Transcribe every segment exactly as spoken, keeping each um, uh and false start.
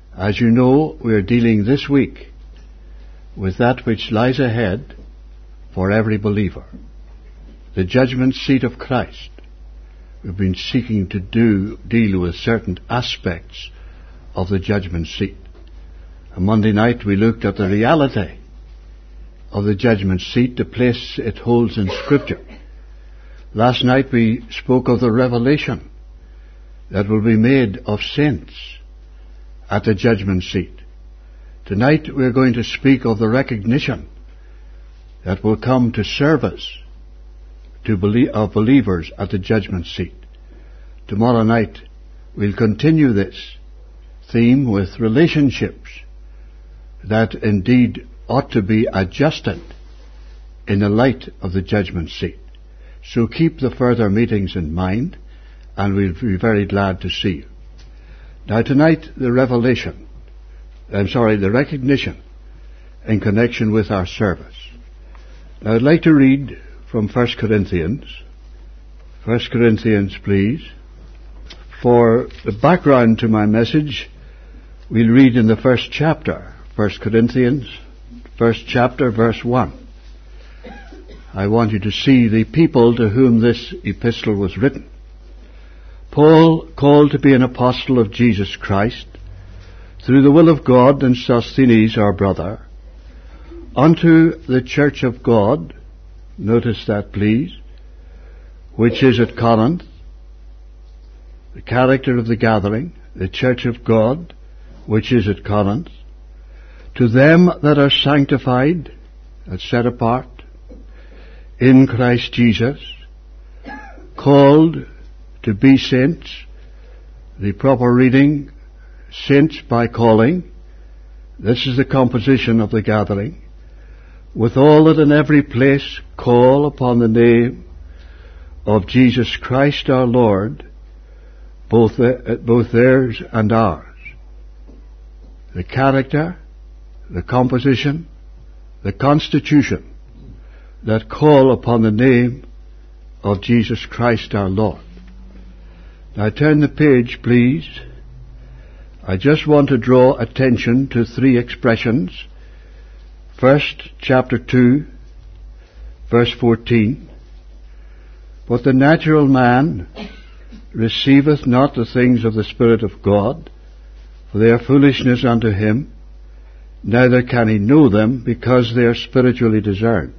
As you know, we are dealing this week with that which lies ahead for every believer, the judgment seat of Christ. We've been seeking to do deal with certain aspects of the judgment seat. On Monday night we looked at the reality of the judgment seat, the place it holds in Scripture. Last night we spoke of the revelation that will be made of saints at the judgment seat. Tonight we're going to speak of the recognition that will come to service to belie- of believers at the judgment seat. Tomorrow night we'll continue this theme with relationships that indeed ought to be adjusted in the light of the judgment seat. So keep the further meetings in mind, and we'll be very glad to see you. Now tonight, the revelation, I'm sorry, the recognition in connection with our service. Now I'd like to read from First Corinthians. First Corinthians, please. For the background to my message, we'll read in the first chapter, First Corinthians, first chapter, verse one. I want you to see the people to whom this epistle was written. Paul, called to be an apostle of Jesus Christ, through the will of God, and Sosthenes our brother, unto the church of God, notice that please, which is at Corinth, the character of the gathering, the church of God, which is at Corinth, to them that are sanctified, that's set apart, in Christ Jesus, called to be saints, the proper reading, saints by calling. This is the composition of the gathering. With all that in every place call upon the name of Jesus Christ our Lord, both, uh, both theirs and ours. The character, the composition, the constitution that call upon the name of Jesus Christ our Lord. Now turn the page, please. I just want to draw attention to three expressions. First, chapter two, verse fourteen. But the natural man receiveth not the things of the Spirit of God, for they are foolishness unto him, neither can he know them, because they are spiritually discerned.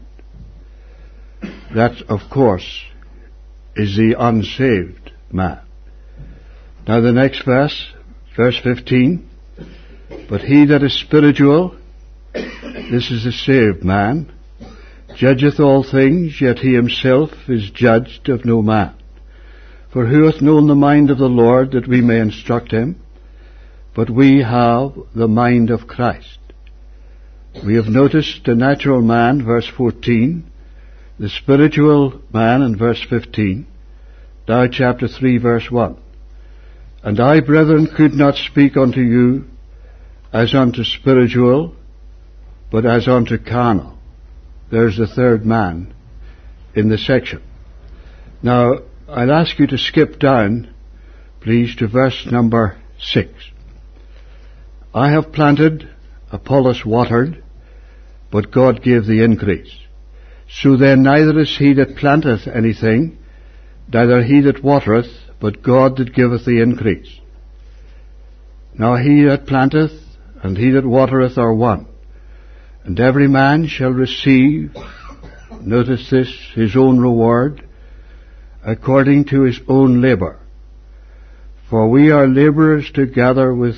That, of course, is the unsaved man. Now the next verse, verse fifteen, but he that is spiritual, this is a saved man, judgeth all things, yet he himself is judged of no man. For who hath known the mind of the Lord, that we may instruct him? But we have the mind of Christ. We have noticed the natural man, verse fourteen, the spiritual man in verse fifteen, now chapter three, verse one. And I, brethren, could not speak unto you as unto spiritual, but as unto carnal. There's the third man in the section. Now, I'll ask you to skip down, please, to verse number six. I have planted, Apollos watered, but God gave the increase. So then neither is he that planteth anything, neither he that watereth, but God that giveth the increase. Now he that planteth and he that watereth are one, and every man shall receive, notice this, his own reward, according to his own labour. For we are labourers together with,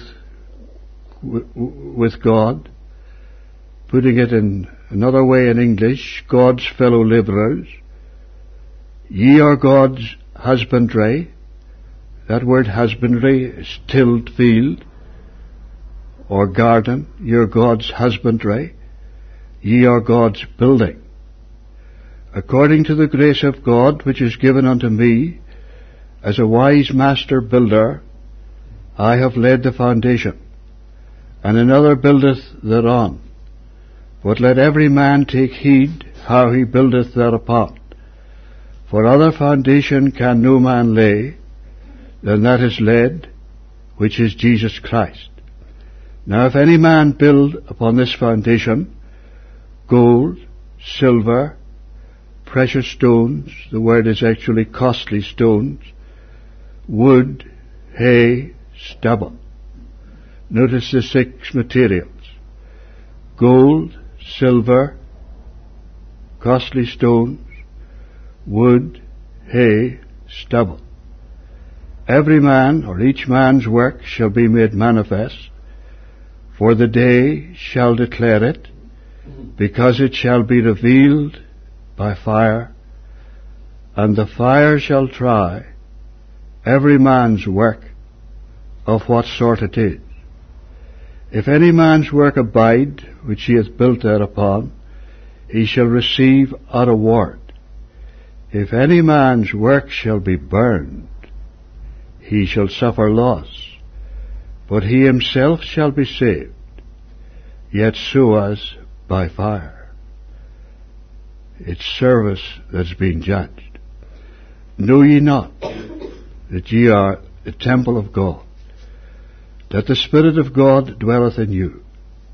with God, putting it in another way in English, God's fellow labourers. Ye are God's husbandry. That word husbandry is tilled field or garden. You're God's husbandry. Ye are God's building. According to the grace of God which is given unto me, as a wise master builder, I have laid the foundation, and another buildeth thereon. But let every man take heed how he buildeth thereupon. For other foundation can no man lay than that is laid, which is Jesus Christ. Now if any man build upon this foundation gold, silver, precious stones, the word is actually costly stones, wood, hay, stubble. Notice the six materials: gold, silver, costly stones, wood, hay, stubble. Every man, or each man's work, shall be made manifest, for the day shall declare it, because it shall be revealed by fire, and the fire shall try every man's work of what sort it is. If any man's work abide, which he hath built thereupon, he shall receive a reward. If any man's work shall be burned, he shall suffer loss, but he himself shall be saved, yet so as by fire. It's service that's being judged. Know ye not that ye are the temple of God, that the Spirit of God dwelleth in you?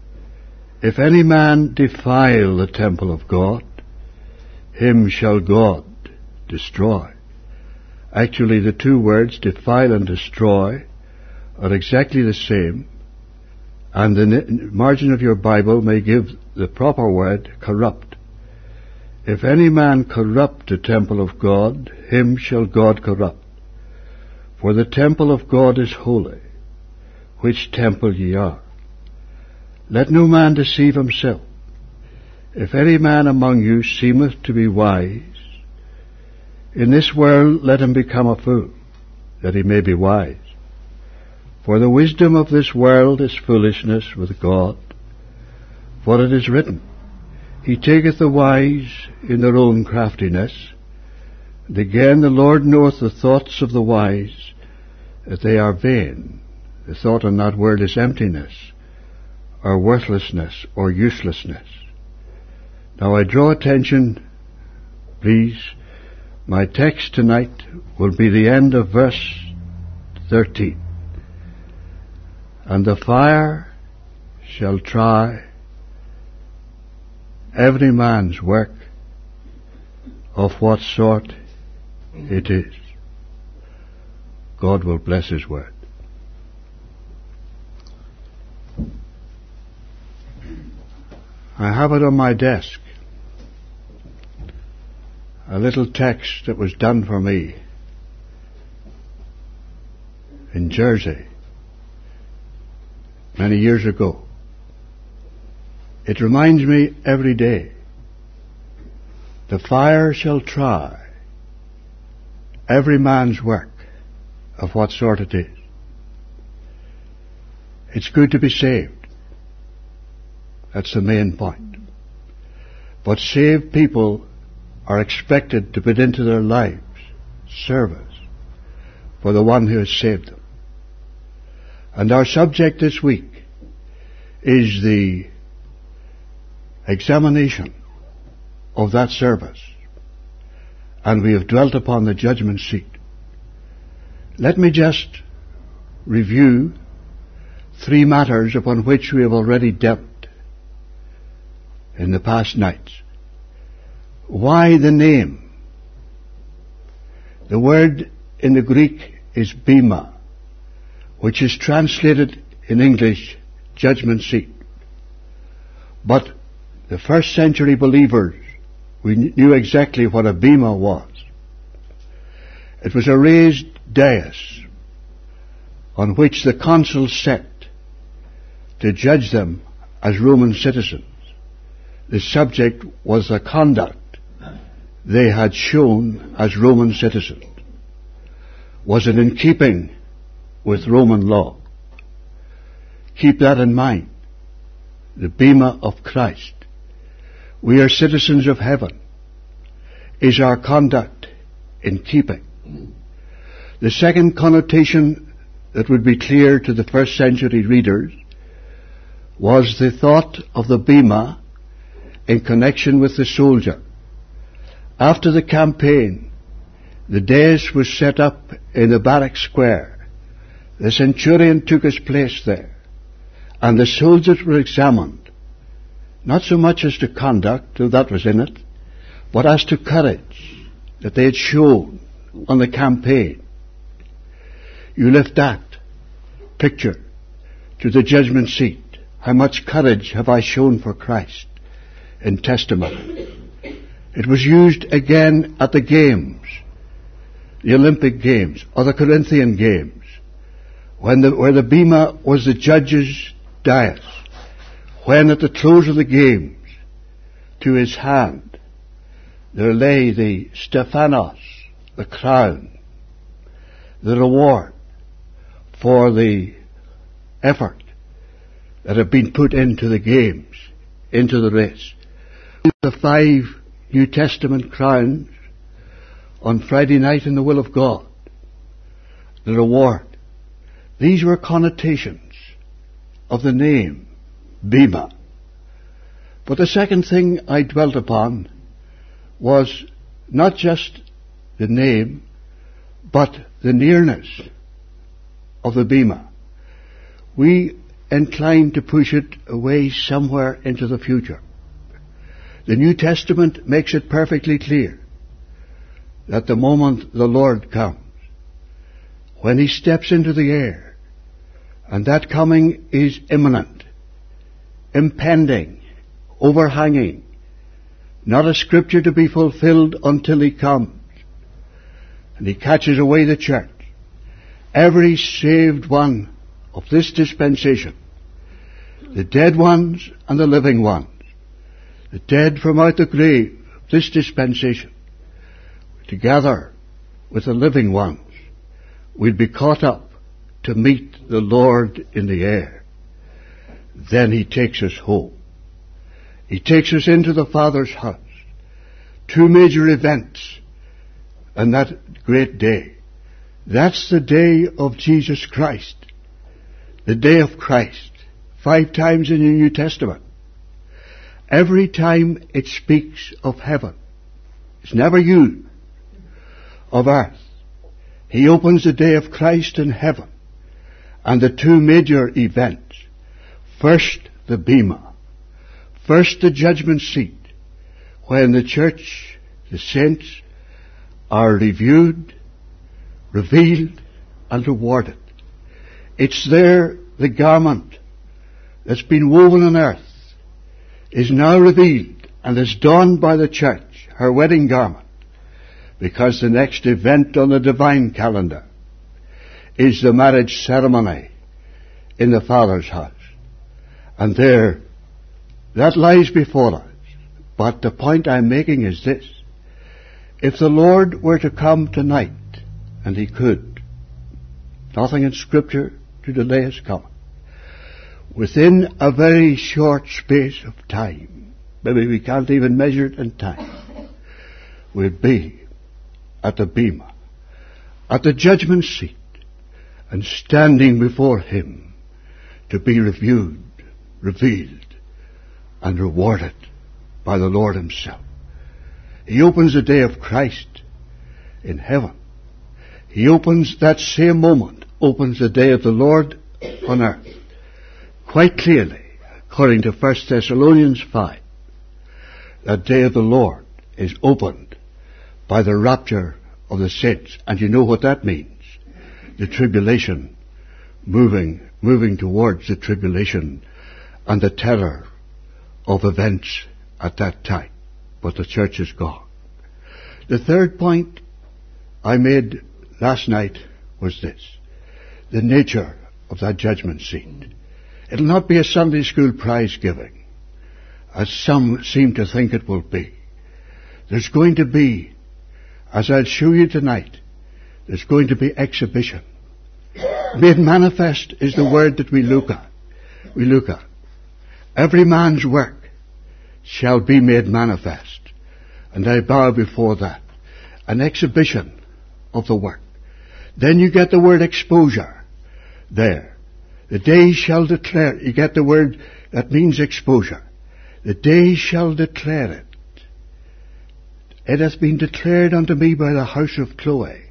If any man defile the temple of God, him shall God destroy. Actually, the two words, defile and destroy, are exactly the same, and the margin of your Bible may give the proper word, corrupt. If any man corrupt the temple of God, him shall God corrupt. For the temple of God is holy, which temple ye are. Let no man deceive himself. If any man among you seemeth to be wise, in this world let him become a fool, that he may be wise. For the wisdom of this world is foolishness with God. For it is written, He taketh the wise in their own craftiness. And again, the Lord knoweth the thoughts of the wise, that they are vain. The thought on that word is emptiness, or worthlessness, or uselessness. Now I draw attention, please. My text tonight will be the end of verse thirteen. And the fire shall try every man's work of what sort it is. God will bless His word. I have it on my desk, a little text that was done for me in Jersey many years ago. It reminds me every day, the fire shall try every man's work of what sort it is. It's good to be saved. That's the main point. But saved people are expected to put into their lives service for the one who has saved them. And our subject this week is the examination of that service. And we have dwelt upon the judgment seat. Let me just review three matters upon which we have already dealt in the past nights. Why the name? The word in the Greek is bema, which is translated in English judgment seat. But the first century believers, we knew exactly what a bema was. It was a raised dais on which the consuls sat to judge them as Roman citizens. The subject was the conduct they had shown as Roman citizens. Was it in keeping with Roman law? Keep that in mind. The bema of Christ. We are citizens of heaven. Is our conduct in keeping? The second connotation that would be clear to the first century readers was the thought of the bema in connection with the soldier. After the campaign, the dais was set up in the barrack square. The centurion took his place there, And the souls that were examined, not so much as to conduct, though that was in it, but as to courage that they had shown on the campaign. You lift that picture to the judgment seat. How much courage have I shown for Christ in testimony? It was used again at the games, the Olympic Games, or the Corinthian Games, when the, where the bema was the judge's dais, when at the close of the games, to his hand, there lay the Stephanos, the crown, the reward for the effort that had been put into the games, into the race. The five New Testament crowns on Friday night in the will of God, the reward. These were connotations of the name, Bema. But the second thing I dwelt upon was not just the name, but the nearness of the Bema. We incline to push it away somewhere into the future. The New Testament makes it perfectly clear that the moment the Lord comes, when He steps into the air, and that coming is imminent, impending, overhanging, not a scripture to be fulfilled until He comes, and He catches away the church, every saved one of this dispensation, the dead ones and the living ones, the dead from out the grave of this dispensation, together with the living ones, we'll be caught up to meet the Lord in the air. Then He takes us home. He takes us into the Father's house. Two major events on that great day. That's the day of Jesus Christ. The day of Christ. Five times in the New Testament. Every time it speaks of heaven. It's never used of earth. He opens the day of Christ in heaven. And the two major events. First, the Bema. First, the judgment seat, when the church, the saints, are reviewed, revealed, and rewarded. It's there the garment that's been woven on earth is now revealed and is donned by the church, her wedding garment, because the next event on the divine calendar is the marriage ceremony in the Father's house. And there, that lies before us. But the point I'm making is this. If the Lord were to come tonight, and He could, nothing in Scripture to delay His coming, within a very short space of time, maybe we can't even measure it in time, we'll be at the Bema, at the judgment seat, and standing before Him to be reviewed, revealed, and rewarded by the Lord Himself. He opens the day of Christ in heaven. He opens that same moment, opens the day of the Lord on earth. Quite clearly, according to First Thessalonians five, that day of the Lord is opened by the rapture of the saints. And you know what that means. The tribulation, moving, moving towards the tribulation and the terror of events at that time. But the church is gone. The third point I made last night was this. The nature of that judgment seat. It'll not be a Sunday school prize giving, as some seem to think it will be. There's going to be, as I'll show you tonight, there's going to be exhibition. Made manifest is the word that we look at. We look at. Every man's work shall be made manifest. And I bow before that. An exhibition of the work. Then you get the word exposure there. The day shall declare. You get the word that means exposure. The day shall declare it. It has been declared unto me by the house of Chloe.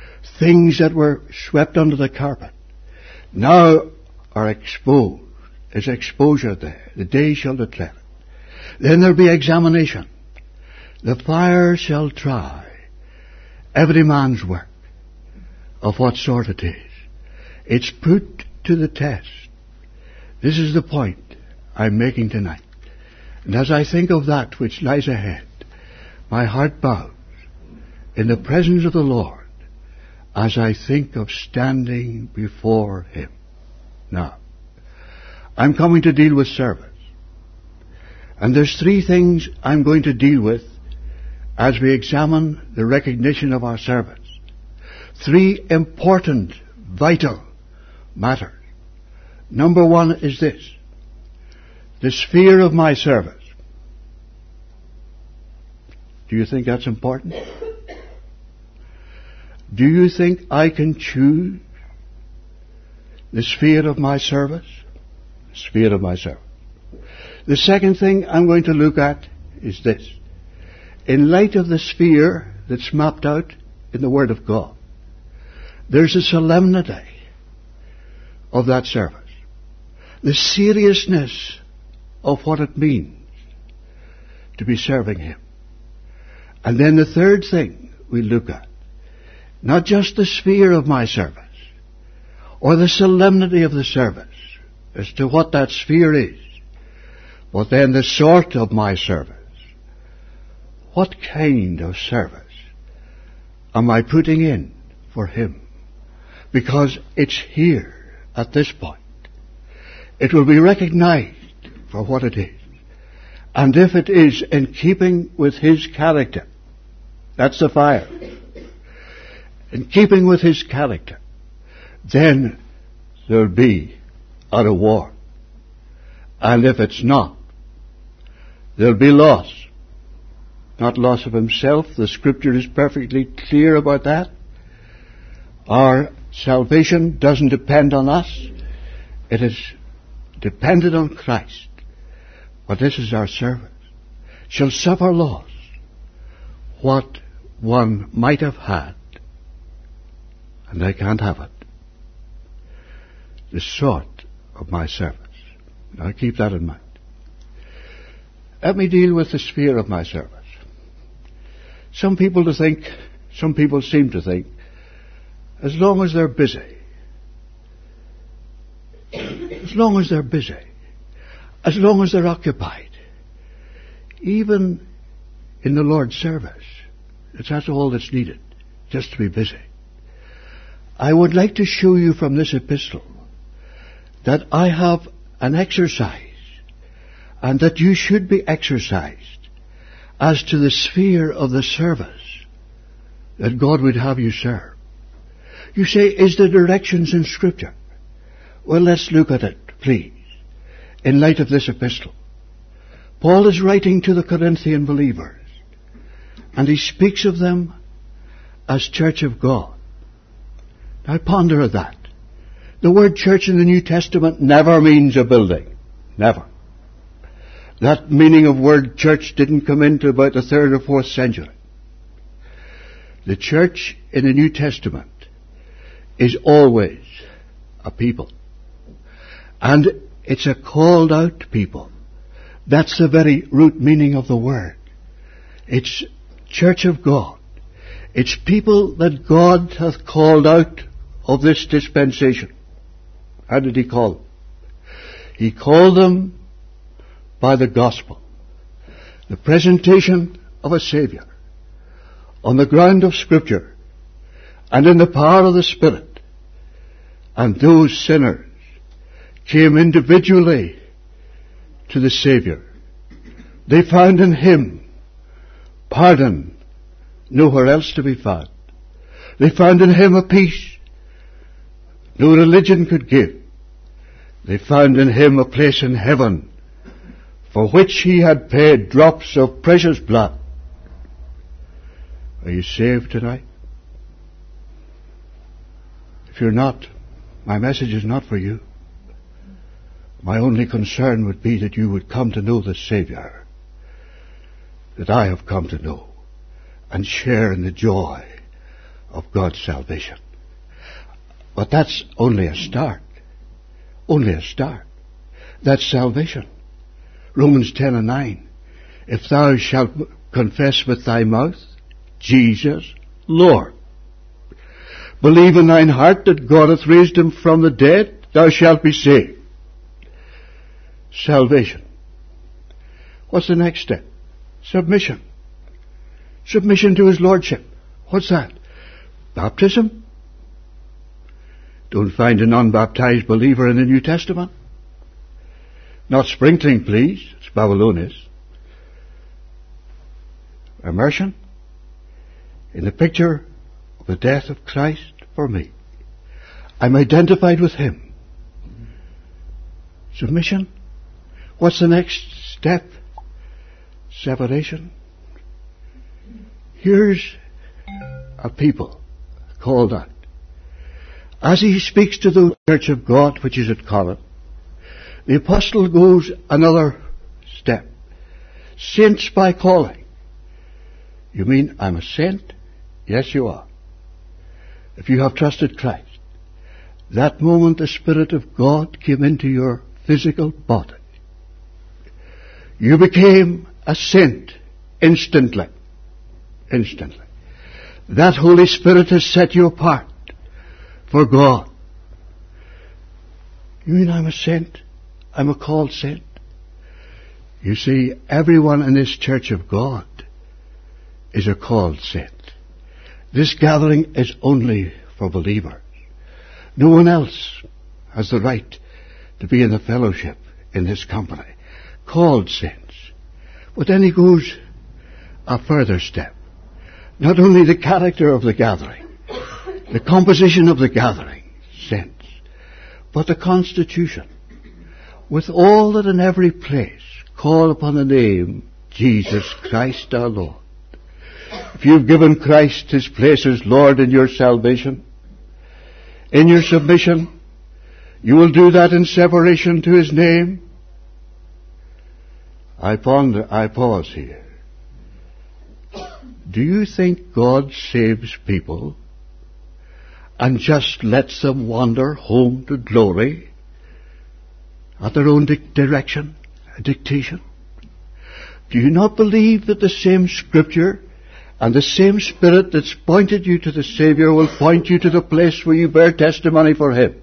Things that were swept under the carpet now are exposed There's exposure there. The day shall declare it. Then there'll be examination. The fire shall try every man's work, of what sort it is. It's put to the test. This is the point I'm making tonight. And as I think of that which lies ahead, my heart bows in the presence of the Lord as I think of standing before Him. Now, I'm coming to deal with service. And there's three things I'm going to deal with as we examine the recognition of our service. Three important, vital matters. Number one is this: the sphere of my service. Do you think that's important? Do you think I can choose the sphere of my service? The sphere of my service. The second thing I'm going to look at is this. In light of the sphere that's mapped out in the Word of God, there's a solemnity of that service. The seriousness of what it means to be serving Him. And then the third thing we look at, not just the sphere of my service, or the solemnity of the service, as to what that sphere is, but then the sort of my service. What kind of service am I putting in for Him? Because it's here, at this point. It will be recognized for what it is. And if it is in keeping with His character, that's the fire, in keeping with His character, then there'll be a reward. And if it's not, there'll be loss. Not loss of Himself. The Scripture is perfectly clear about that. Our salvation doesn't depend on us. It is dependent on Christ. But this is our service. Shall suffer loss. What one might have had, and I can't have it. The sort of my service. Now keep that in mind. Let me deal with the sphere of my service. Some people to think, some people seem to think, as long as they're busy, as long as they're busy, as long as they're occupied, even in the Lord's service, that's all that's needed, just to be busy. I would like to show you from this epistle that I have an exercise, and that you should be exercised as to the sphere of the service that God would have you serve. You say, is there directions in Scripture? Well, let's look at it, please, in light of this epistle. Paul is writing to the Corinthian believers, and he speaks of them as church of God. Now ponder at that. The word church in the New Testament never means a building. Never. That meaning of word church didn't come into about the third or fourth century. The church in the New Testament is always a people. And it's a called out people. That's the very root meaning of the word. It's church of God. It's people that God hath called out of this dispensation. How did He call them? He called them by the gospel, the presentation of a Saviour, on the ground of Scripture, and in the power of the Spirit. And those sinners came individually to the Saviour. They found in Him pardon nowhere else to be found. They found in Him a peace no religion could give. They found in Him a place in heaven for which He had paid drops of precious blood. Are you saved tonight? If you're not, my message is not for you. My only concern would be that you would come to know the Saviour that I have come to know, and share in the joy of God's salvation. But that's only a start. Only a start. That's salvation. Romans ten and nine. If thou shalt confess with thy mouth Jesus Lord, believe in thine heart that God hath raised him from the dead, thou shalt be saved. Salvation. What's the next step? Submission. Submission to his lordship. What's that? Baptism. Don't find an unbaptized believer in the New Testament. Not sprinkling, please. It's Babylonius. Immersion in the picture of the death of Christ for me. I'm identified with him. Submission. What's the next step? Separation. Here's a people called out. As he speaks to the Church of God, which is at Corinth, the apostle goes another step. Saints by calling. You mean I'm a saint? Yes, you are. If you have trusted Christ, that moment the Spirit of God came into your physical body. You became a saint instantly. Instantly. That Holy Spirit has set you apart for God. You mean I'm a saint? I'm a called saint? You see, everyone in this Church of God is a called saint. This gathering is only for believers. No one else has the right to be in the fellowship in this company. Called saints. But then he goes a further step. Not only the character of the gathering, the composition of the gathering, saints, but the constitution. With all that in every place call upon the name Jesus Christ our Lord. If you've given Christ his place as Lord in your salvation, in your submission, you will do that in separation to his name. I ponder, I pause here. Do you think God saves people and just lets them wander home to glory at their own di- direction, dictation? Do you not believe that the same Scripture and the same Spirit that's pointed you to the Saviour will point you to the place where you bear testimony for him?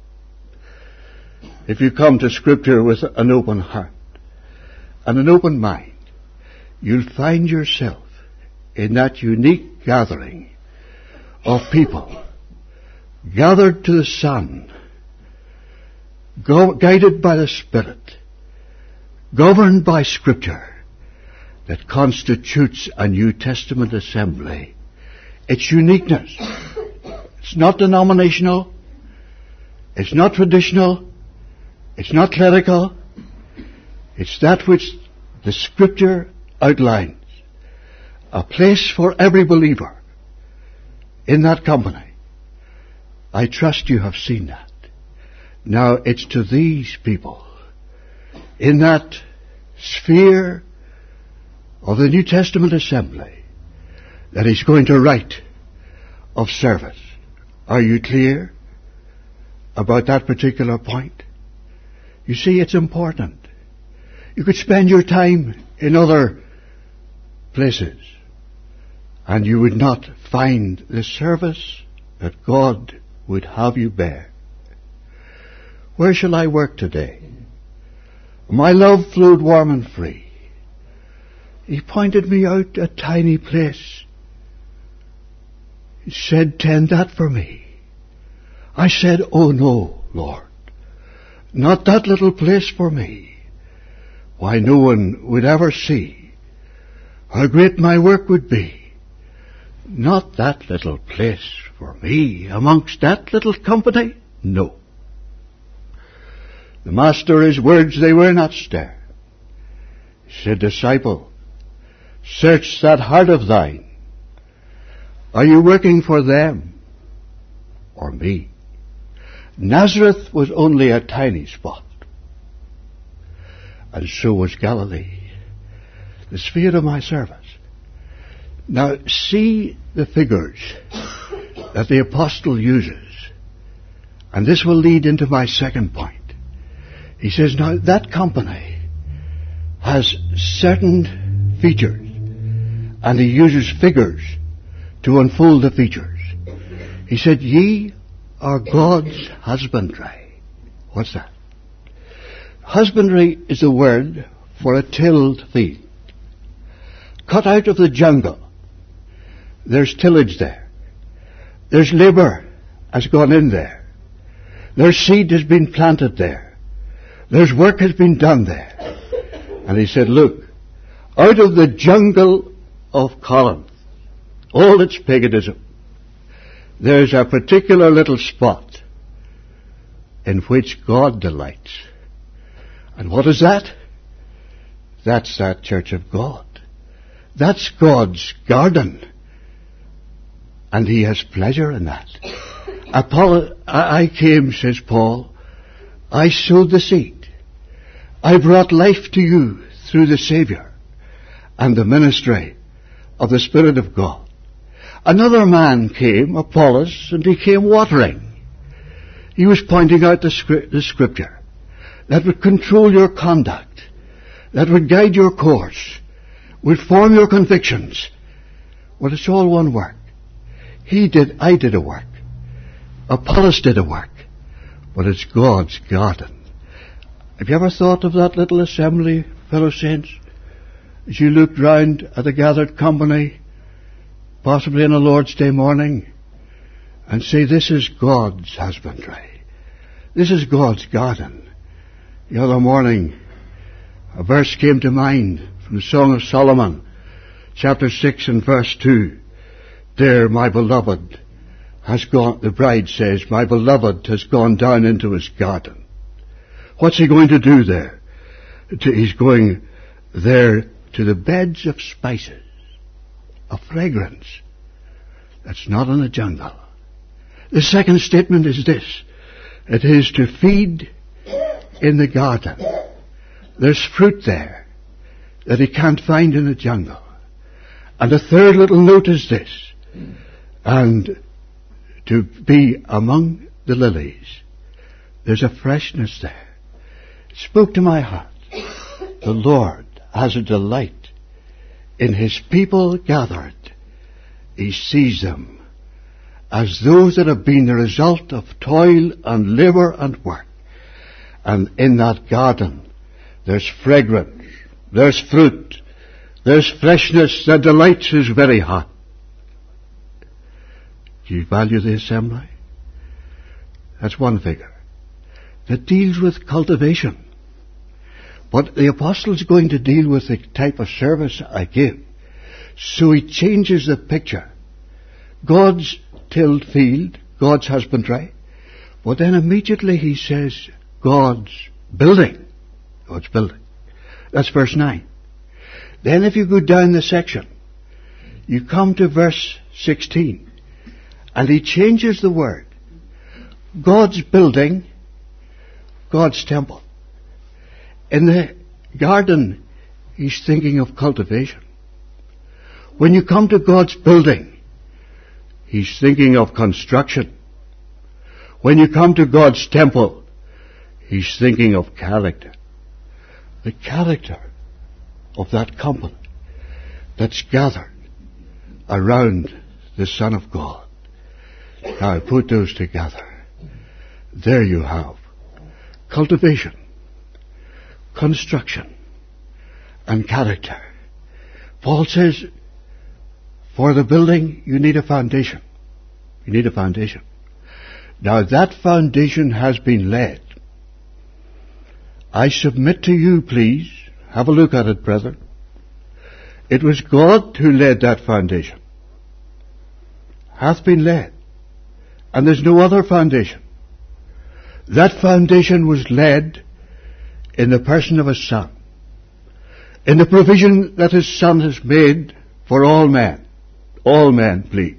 If you come to Scripture with an open heart and an open mind, you'll find yourself in that unique gathering of people gathered to the Son, go, guided by the Spirit, governed by Scripture, that constitutes a New Testament assembly. Its uniqueness. It's not denominational. It's not traditional. It's not clerical. It's that which the Scripture outlines. A place for every believer in that company. I trust you have seen that. Now it's to these people in that sphere of the New Testament assembly that he's going to write of service. Are you clear about that particular point? You see, it's important. You could spend your time in other places and you would not find the service that God would have you bear. Where shall I work today? My love flowed warm and free. He pointed me out a tiny place. He said, tend that for me. I said, oh no, Lord, not that little place for me. Why, no one would ever see how great my work would be. Not that little place for me amongst that little company. No. The Master, his words, they were not stern. He said, disciple, search that heart of thine. Are you working for them or me? Nazareth was only a tiny spot. And so was Galilee, the sphere of my service. Now see the figures that the apostle uses. And this will lead into my second point. He says, now that company has certain features, and he uses figures to unfold the features. He said, ye are God's husbandry. What's that? Husbandry is a word for a tilled field. Cut out of the jungle. There's tillage there. There's labour has gone in there. There's seed has been planted there. There's work has been done there. And he said, look, out of the jungle of Corinth, all its paganism, there's a particular little spot in which God delights. And what is that? That's that church of God. That's God's garden. And he has pleasure in that. Apollo, I came, says Paul, I sowed the seed. I brought life to you through the Saviour and the ministry of the Spirit of God. Another man came, Apollos, and he came watering. He was pointing out the, script, the scripture that would control your conduct, that would guide your course, would form your convictions. Well, it's all one work. He did, I did a work. Apollos did a work. But it's God's garden. Have you ever thought of that little assembly, fellow saints? As you looked round at the gathered company, possibly on a Lord's Day morning, and say, this is God's husbandry. This is God's garden. The other morning, a verse came to mind from the Song of Solomon, chapter six and verse two. There, my beloved has gone, the bride says, my beloved has gone down into his garden. What's he going to do there? He's going there to the beds of spices, of fragrance. That's not in the jungle. The second statement is this. It is to feed in the garden. There's fruit there that he can't find in the jungle. And the third little note is this. And to be among the lilies. There's a freshness there. It spoke to my heart. The Lord has a delight in his people gathered. He sees them as those that have been the result of toil and labour and work. And in that garden, there's fragrance, there's fruit, there's freshness that delights his very heart. Do you value the assembly? That's one figure that deals with cultivation. But the apostle's going to deal with the type of service I give. So he changes the picture. God's tilled field, God's husbandry. But then immediately he says, God's building. God's building. That's verse nine. Then if you go down the section, you come to verse sixteen. And he changes the word. God's building, God's temple. In the garden, he's thinking of cultivation. When you come to God's building, he's thinking of construction. When you come to God's temple, he's thinking of character. The character of that company that's gathered around the Son of God. Now put those together. There you have cultivation, construction, and character. Paul says, for the building, you need a foundation. You need a foundation. Now that foundation has been laid. I submit to you, please, have a look at it, brethren. It was God who laid that foundation. Hath been laid. And there's no other foundation. That foundation was laid in the person of his Son. In the provision that his Son has made for all men. All men, please.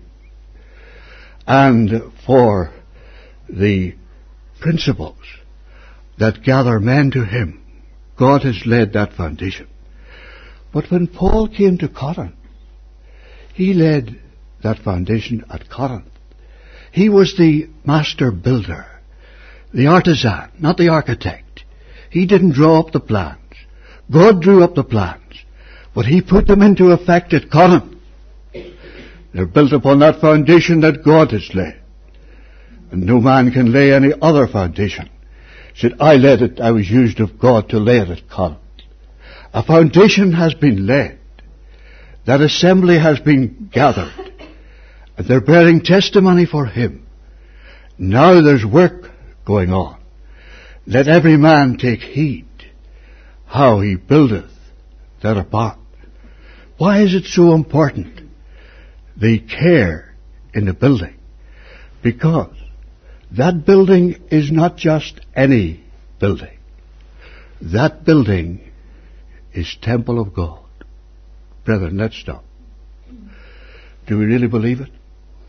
And for the principles that gather men to him. God has laid that foundation. But when Paul came to Corinth, he laid that foundation at Corinth. He was the master builder, the artisan, not the architect. He didn't draw up the plans. God drew up the plans, but he put them into effect at Conan. They're built upon that foundation that God has laid. And no man can lay any other foundation. He said, I laid it, I was used of God to lay it at Conan. A foundation has been laid. That assembly has been gathered. And they're bearing testimony for him. Now there's work going on. Let every man take heed how he buildeth thereupon. Why is it so important? The care in the building. Because that building is not just any building. That building is temple of God. Brethren, let's stop. Do we really believe it?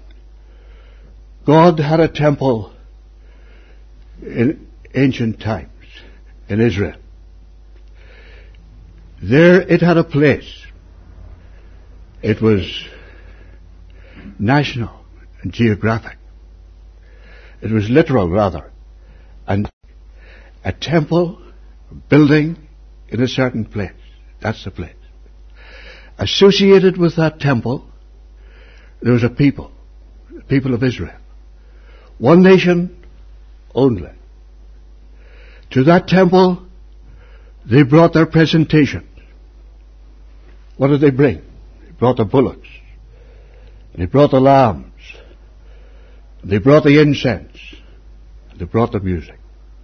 God had a temple in ancient times in Israel. There it had a place. It was national and geographic. It was literal, rather. And a temple, a building in a certain place. That's the place. Associated with that temple, there was a people, the people of Israel. One nation only. To that temple, they brought their presentations. What did they bring? They brought the bullocks. They brought the lambs. They brought the incense. They brought the music.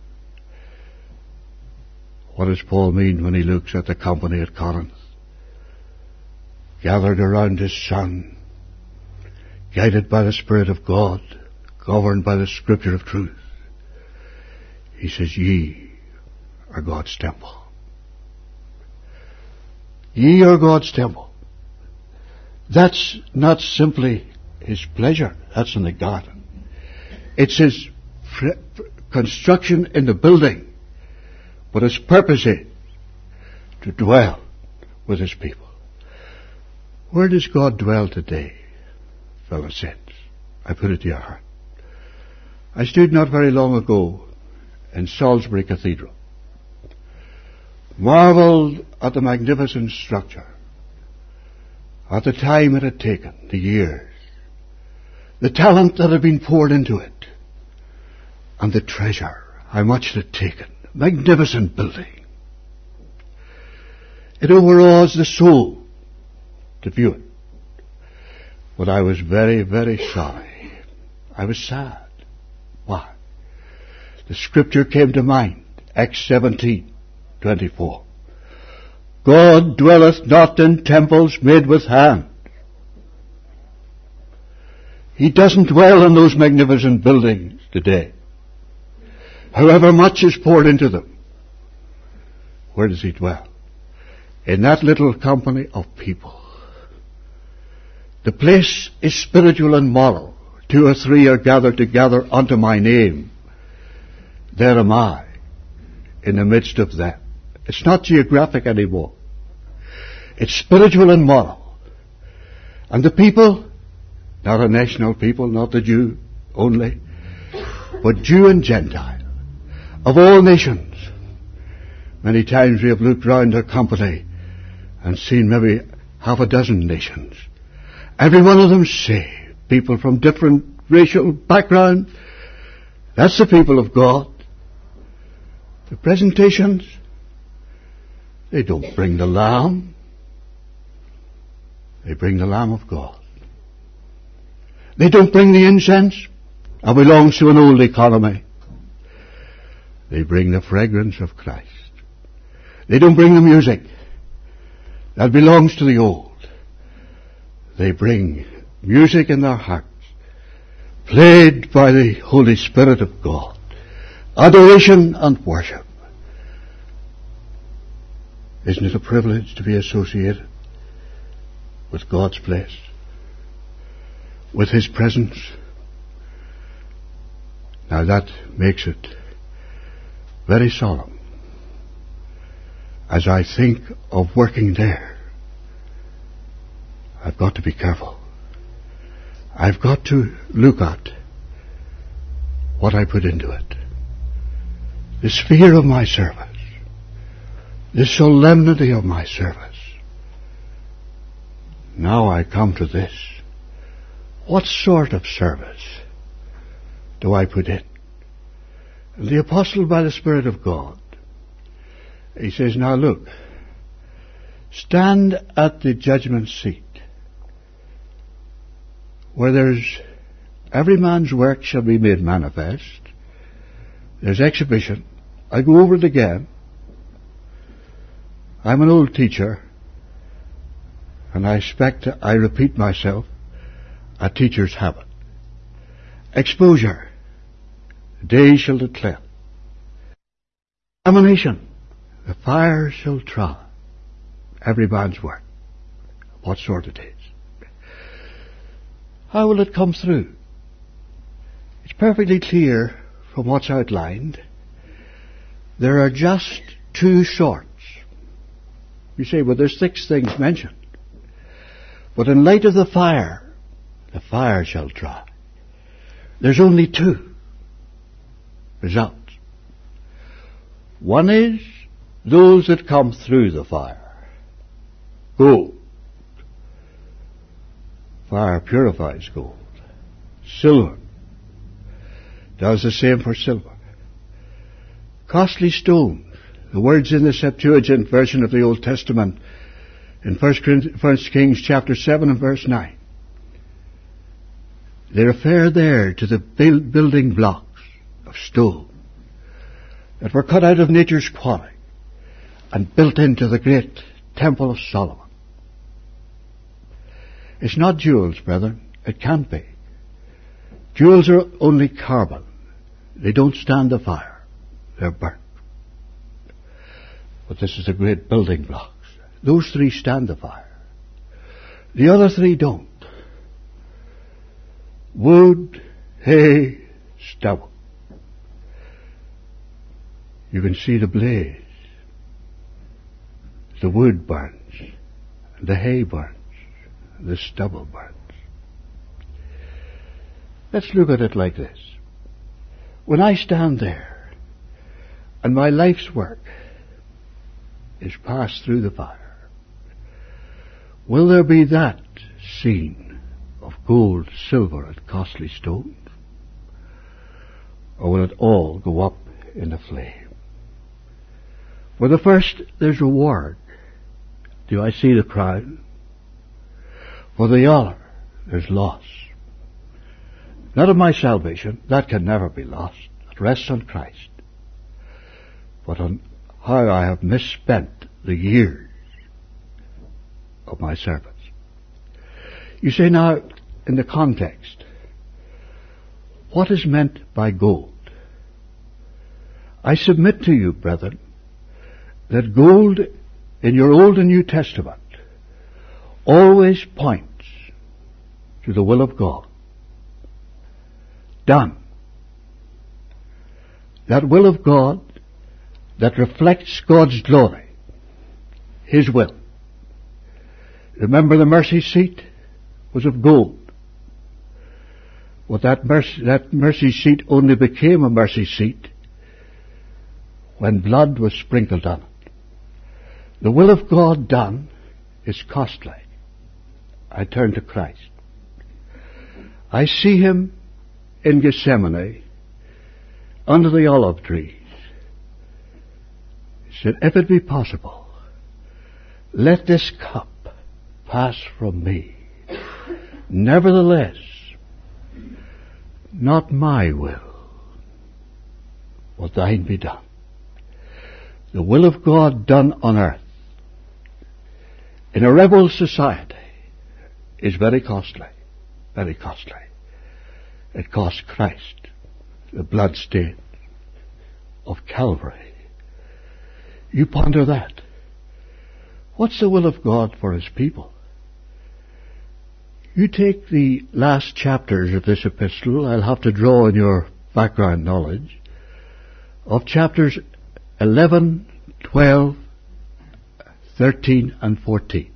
What does Paul mean when he looks at the company at Corinth? Gathered around his Son, guided by the Spirit of God, governed by the Scripture of truth. He says, ye are God's temple. Ye are God's temple. That's not simply his pleasure. That's in the garden. It's his pr- construction in the building. But his purpose is to dwell with his people. Where does God dwell today, fellow saints? I put it to your heart. I stood not very long ago in Salisbury Cathedral, marveled at the magnificent structure, at the time it had taken, the years, the talent that had been poured into it, and the treasure, how much it had taken. Magnificent building. It overawes the soul to view it. But I was very, very sorry. I was sad. Why? The scripture came to mind, Acts seventeen twenty-four. God dwelleth not in temples made with hands. He doesn't dwell in those magnificent buildings today. However much is poured into them. Where does he dwell? In that little company of people. The place is spiritual and moral. Two or three are gathered together unto my name. There am I, in the midst of them. It's not geographic anymore. It's spiritual and moral. And the people, not a national people, not the Jew only, but Jew and Gentile, of all nations. Many times we have looked round our company and seen maybe half a dozen nations. Every one of them saved. People from different racial backgrounds. That's the people of God. The presentations, they don't bring the Lamb. They bring the Lamb of God. They don't bring the incense. That belongs to an old economy. They bring the fragrance of Christ. They don't bring the music. That belongs to the old. They bring music in their hearts, played by the Holy Spirit of God. Adoration and worship. Isn't it a privilege to be associated with God's place, with His presence? Now that makes it very solemn as I think of working there. I've got to be careful. I've got to look at what I put into it. The sphere of my service. the solemnity of my service. Now I come to this. What sort of service do I put in? And the apostle, by the Spirit of God, he says, now look, stand at the judgment seat, where there's every man's work shall be made manifest. There's exhibition. I go over it again. I'm an old teacher, and I expect I repeat myself, a teacher's habit. Exposure. The day shall declare. Examination. The fire shall try every man's work, what sort it is. How will it come through? It's perfectly clear from what's outlined. There are just two sorts. You say, well, there's six things mentioned. But in light of the fire, the fire shall try. There's only two results. One is those that come through the fire. Gold. Fire purifies gold. Silver does the same for silver. Costly stones. The words in the Septuagint version of the Old Testament in First Kings chapter seven and verse nine. They refer there to the building blocks of stone that were cut out of nature's quarry and built into the great Temple of Solomon. It's not jewels, brethren. It can't be. Jewels are only carbon. They don't stand the fire. They're burnt. But this is the great building blocks. Those three stand the fire. The other three don't. Wood, hay, stubble. You can see the blaze. The wood burns. The hay burns. The stubble burns. Let's look at it like this. When I stand there and my life's work is passed through the fire, will there be that scene of gold, silver, and costly stones? Or will it all go up in a flame? For the first, there's reward. Do I see the crown? For the other, there's loss. Not of my salvation, that can never be lost. It rests on Christ. But on how I have misspent the years of my service. You say now, in the context, what is meant by gold? I submit to you, brethren, that gold in your Old and New Testament always points to the will of God. Done. That will of God that reflects God's glory, His will. Remember, the mercy seat was of gold. But that mercy, that mercy seat only became a mercy seat when blood was sprinkled on it. The will of God done is costly. I turn to Christ. I see Him in Gethsemane under the olive trees. He said, if it be possible, let this cup pass from me. Nevertheless, not my will, but thine be done. The will of God done on earth in a rebel society is very costly, very costly. It cost Christ the blood stain of Calvary. You ponder that. What's the will of God for His people? You take the last chapters of this epistle, I'll have to draw on your background knowledge, of chapters eleven, twelve, thirteen and fourteen.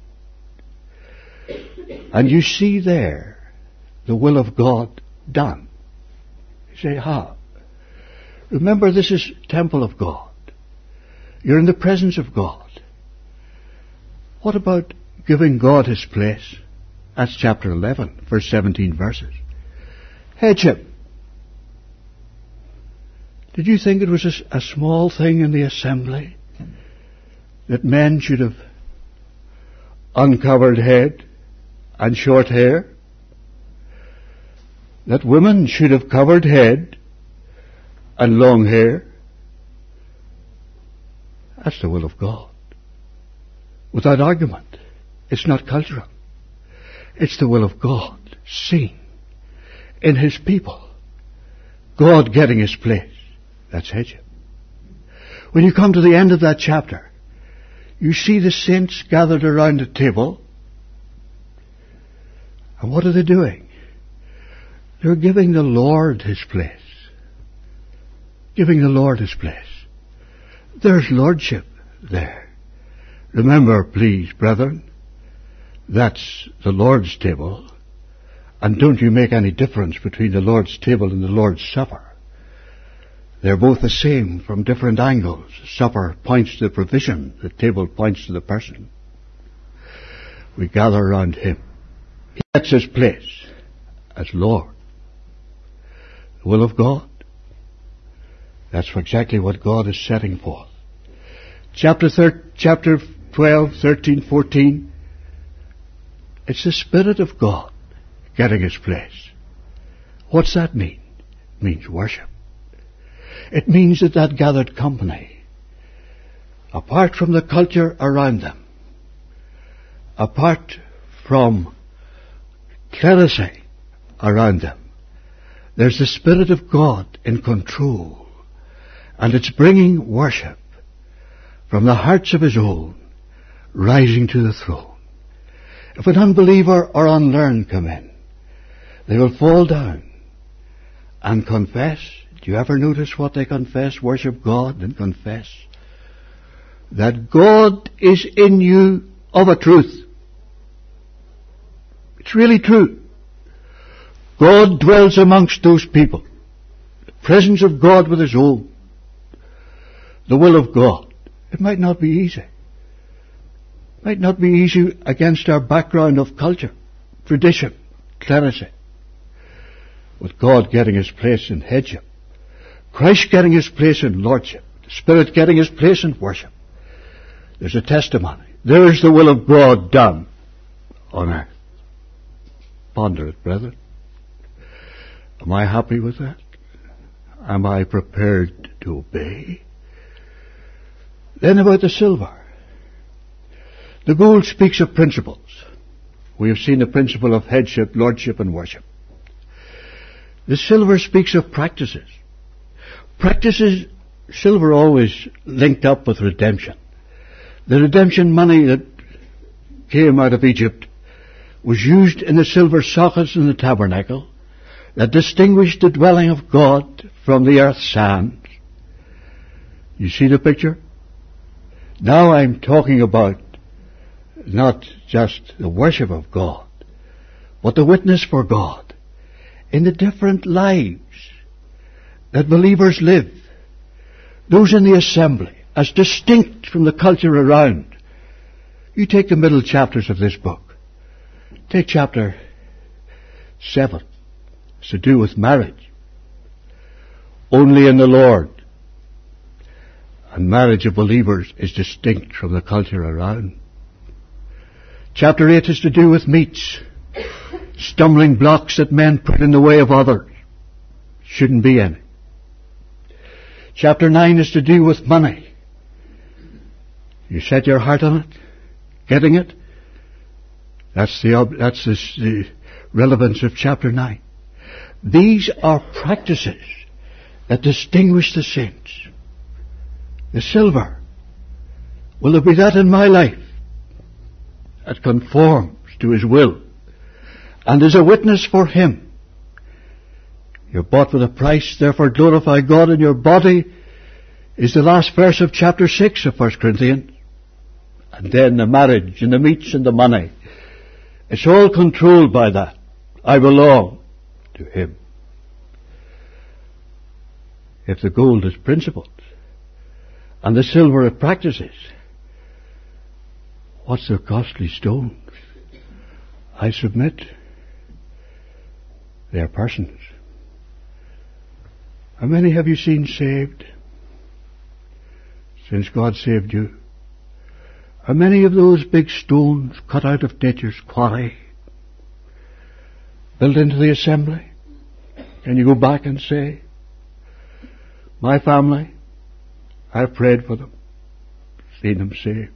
And you see there the will of God done. You say, how? Remember, this is temple of God. You're in the presence of God. What about giving God his place? That's chapter eleven, verse seventeen verses. Headship. Did you think it was a, a small thing in the assembly that men should have uncovered head and short hair? That women should have covered head and long hair? That's the will of God. Without argument. It's not cultural. It's the will of God seen in his people. God getting his place. That's headship. When you come to the end of that chapter, you see the saints gathered around the table. And what are they doing? They're giving the Lord his place. Giving the Lord his place. There's lordship there. Remember, please, brethren, that's the Lord's table. And don't you make any difference between the Lord's table and the Lord's supper. They're both the same from different angles. Supper points to the provision. The table points to the person. We gather around him. He gets his place as Lord. The will of God. That's exactly what God is setting forth. Chapter thir- chapter twelve, thirteen, fourteen. It's the Spirit of God getting his place. What's that mean? It means worship. It means that that gathered company, apart from the culture around them, apart from clerisy around them, there's the Spirit of God in control, and it's bringing worship from the hearts of his own, rising to the throne. If an unbeliever or unlearned come in, they will fall down and confess. Do you ever notice what they confess? Worship God and confess that God is in you of a truth. It's really true. God dwells amongst those people. The presence of God with his own. The will of God. It might not be easy. It might not be easy against our background of culture, tradition, clerisy. With God getting his place in headship. Christ getting his place in lordship. The Spirit getting his place in worship. There's a testimony. There is the will of God done on earth. Ponder it, brethren. Am I happy with that? Am I prepared to obey? Then about the silver. The gold speaks of principles. We have seen the principle of headship, lordship, and worship. The silver speaks of practices. Practices, silver always linked up with redemption. The redemption money that came out of Egypt was used in the silver sockets in the tabernacle that distinguished the dwelling of God from the earth's sands. You see the picture? Now I'm talking about not just the worship of God, but the witness for God in the different lives that believers live. Those in the assembly, as distinct from the culture around. You take the middle chapters of this book. Take chapter seven. It's to do with marriage. Only in the Lord. And marriage of believers is distinct from the culture around. Chapter eight is to do with meats. Stumbling blocks that men put in the way of others. Shouldn't be any. Chapter nine is to do with money. You set your heart on it, getting it. That's the that's the, the relevance of chapter nine. These are practices that distinguish the saints. The silver. Will there be that in my life that conforms to his will and is a witness for him? You're bought with a price, therefore glorify God in your body, is the last verse of chapter six of First Corinthians. And then the marriage and the meats and the money. It's all controlled by that. I belong to him. If the gold is principles, and the silver it practices. What's the costly stones? I submit they are persons. How many have you seen saved since God saved you? How many of those big stones cut out of nature's quarry built into the assembly? Can you go back and say, my family, I've prayed for them, seen them saved.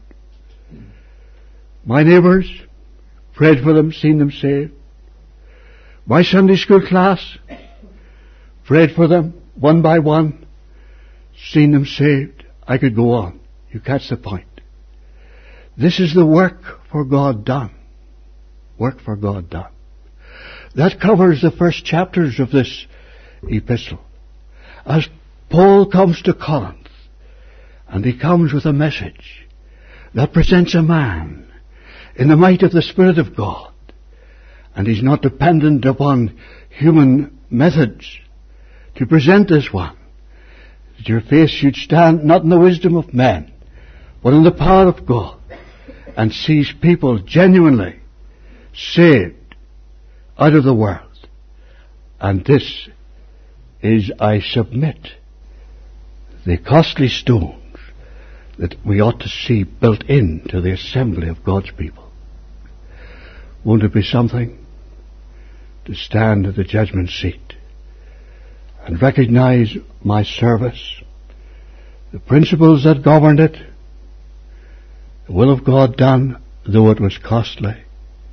My neighbours, prayed for them, seen them saved. My Sunday school class, prayed for them, one by one, seen them saved. I could go on. You catch the point. This is the work for God done. Work for God done. That covers the first chapters of this epistle. As Paul comes to Corinth, and he comes with a message that presents a man in the might of the Spirit of God, and he's not dependent upon human methods to present this one, that your faith should stand not in the wisdom of men, but in the power of God, and sees people genuinely saved out of the world. And this is, I submit, the costly stones that we ought to see built into the assembly of God's people. Won't it be something to stand at the judgment seat and recognize my service, the principles that governed it, the will of God done, though it was costly?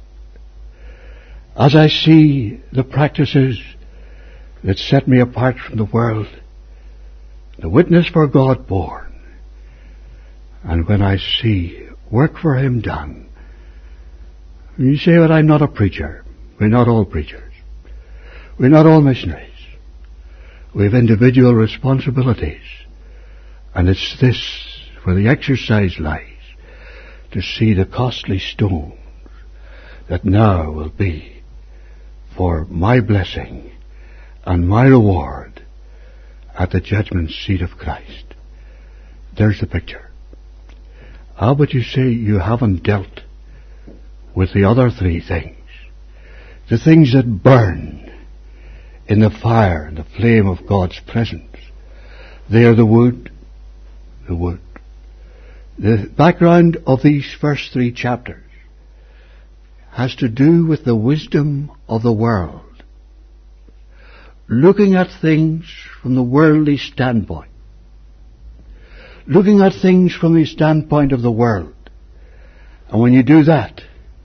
As I see the practices that set me apart from the world, the witness for God born, and when I see work for Him done, you say that I'm not a preacher. We're not all preachers. We're not all missionaries. We have individual responsibilities, and it's this where the exercise lies, to see the costly stones that now will be for my blessing and my reward at the judgment seat of Christ. There's the picture. Ah, but you say you haven't dealt with the other three things. The things that burn in the fire and the flame of God's presence. They are the wood, the wood. The background of these first three chapters has to do with the wisdom of the world. Looking at things from the worldly standpoint. Looking at things from the standpoint of the world. And when you do that,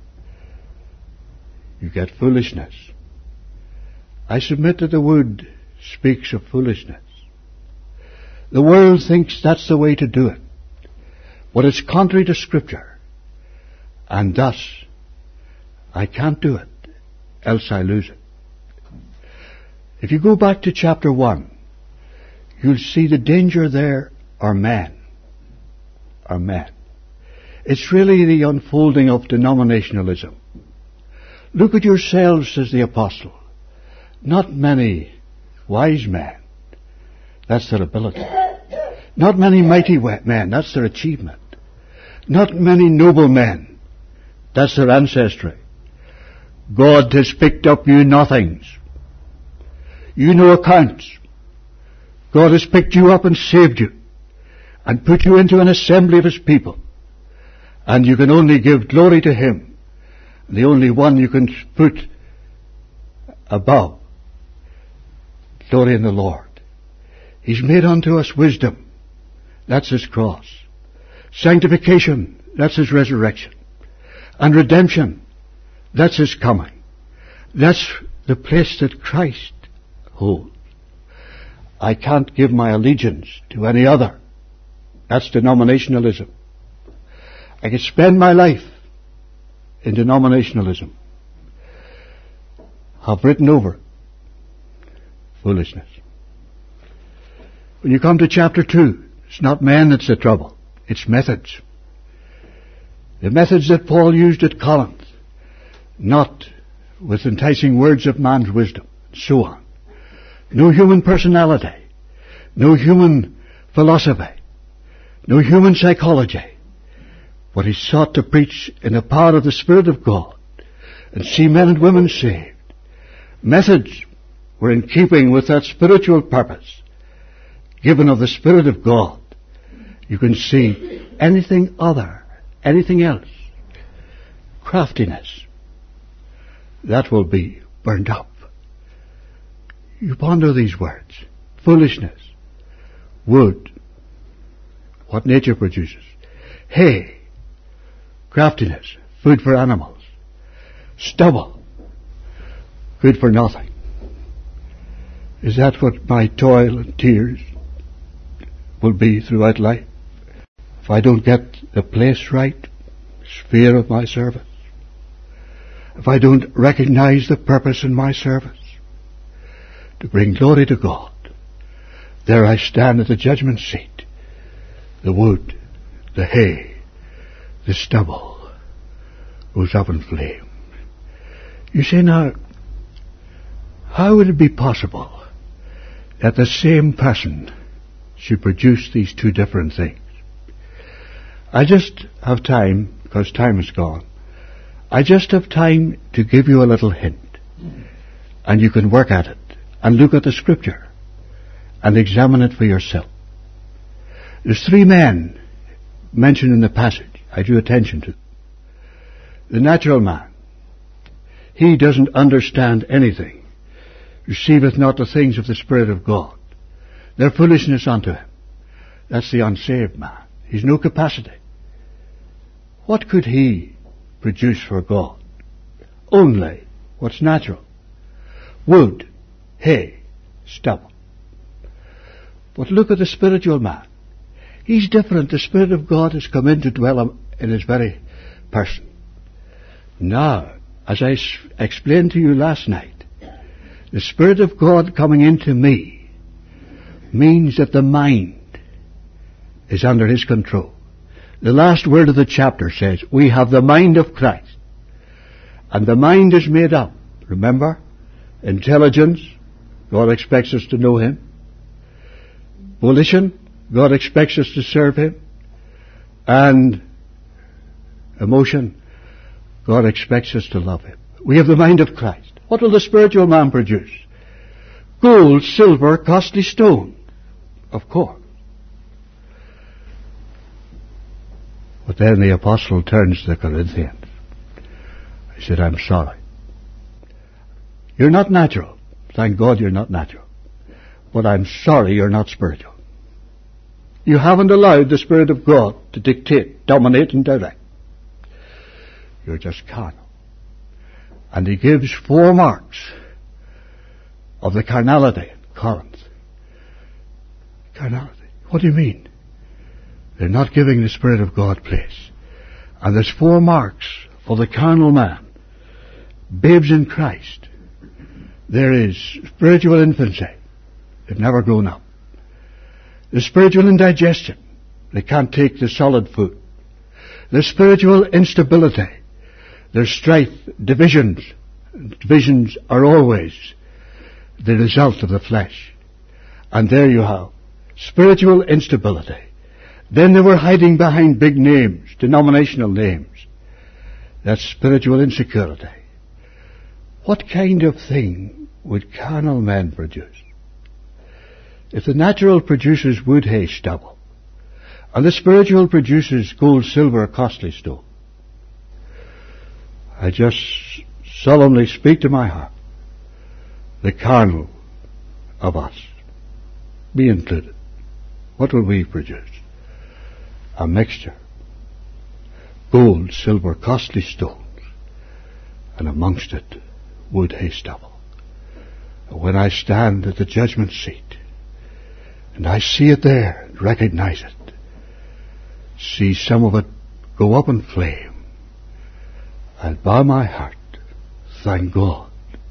you get foolishness. I submit that the wood speaks of foolishness. The world thinks that's the way to do it. But it's contrary to Scripture. And thus, I can't do it, else I lose it. If you go back to chapter one, you'll see the danger there are men. Are men. It's really the unfolding of denominationalism. Look at yourselves, says the apostle. Not many wise men. That's their ability. Not many mighty men. That's their achievement. Not many noble men. That's their ancestry. God has picked up you nothings. You no accounts. God has picked you up and saved you and put you into an assembly of His people. And you can only give glory to Him. The only one you can put above glory in the Lord. He's made unto us wisdom. That's His cross. Sanctification. That's His resurrection. And redemption. That's His coming. That's the place that Christ holds. I can't give my allegiance to any other. That's denominationalism. I can spend my life in denominationalism. Have written over it. Foolishness. When you come to chapter two, it's not men that's the trouble. It's methods. The methods that Paul used at Corinth. Not with enticing words of man's wisdom, and so on. No human personality. No human philosophy. no human psychology, but he sought to preach in the power of the Spirit of God and see men and women saved. Methods were in keeping with that spiritual purpose given of the Spirit of God. You can see anything other, anything else, craftiness, that will be burned up. You ponder these words. Foolishness, wood, what nature produces, hay, craftiness, food for animals, stubble, good for nothing. Is that what my toil and tears will be throughout life? If I don't get the place right, sphere of my service, if I don't recognize the purpose in my service, to bring glory to God, there I stand at the judgment seat. The wood, the hay, the stubble goes up in flame. You say now, how would it be possible that the same person should produce these two different things? I just have time, because time is gone, I just have time to give you a little hint. And you can work at it and look at the Scripture and examine it for yourself. There's three men mentioned in the passage I drew attention to. The natural man, he doesn't understand anything, receiveth not the things of the Spirit of God. They're foolishness unto him. That's the unsaved man. He's no capacity. What could he produce for God? Only what's natural. Wood, hay, stubble. But look at the spiritual man. He's different. The Spirit of God has come in to dwell in his very person. Now, as I s- explained to you last night, the Spirit of God coming into me means that the mind is under his control. The last word of the chapter says, we have the mind of Christ. And the mind is made up. Remember? Intelligence, God expects us to know him. Volition, God expects us to serve him. And emotion, God expects us to love him. We have the mind of Christ. What will the spiritual man produce? Gold, silver, costly stone. Of course. But then the apostle turns to the Corinthians. He said, I'm sorry. You're not natural. Thank God you're not natural. But I'm sorry you're not spiritual. You haven't allowed the Spirit of God to dictate, dominate, and direct. You're just carnal. And he gives four marks of the carnality in Corinth. Carnality. What do you mean? They're not giving the Spirit of God place. And there's four marks of the carnal man. Babes in Christ. There is spiritual infancy. They've never grown up. There's spiritual indigestion. They can't take the solid food. There's spiritual instability. There's strife, divisions. Divisions are always the result of the flesh. And there you have spiritual instability. Then they were hiding behind big names, denominational names. That's spiritual insecurity. What kind of thing would carnal men produce? If the natural produces wood, hay, stubble, and the spiritual produces gold, silver, costly stone, I just solemnly speak to my heart, the carnal of us, me included, what will we produce? A mixture. Gold, silver, costly stones, and amongst it, wood, hay, stubble. And when I stand at the judgment seat, and I see it there, and recognize it, see some of it go up in flame, I'll bow my heart, thank God.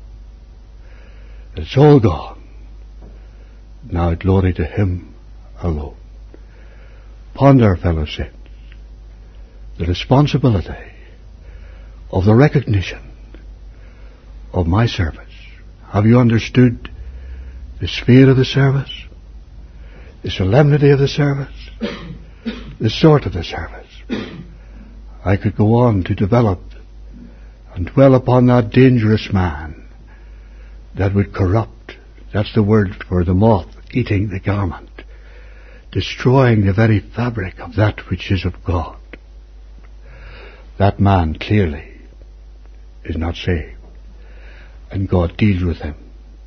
It's all gone. Now glory to him alone. Ponder, fellow saints, the responsibility of the recognition of my service. Have you understood the sphere of the service? The solemnity of the service? the sort of the service. I could go on to develop and dwell upon that dangerous man that would corrupt. That's the word for the moth eating the garment, destroying the very fabric of that which is of God. That man clearly is not saved, and God deals with him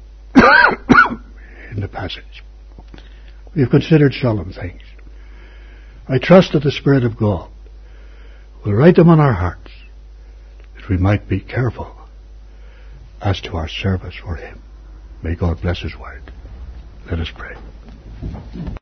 in the passage. We have considered solemn things. I trust that the Spirit of God will write them on our hearts, that we might be careful as to our service for Him. May God bless His word. Let us pray.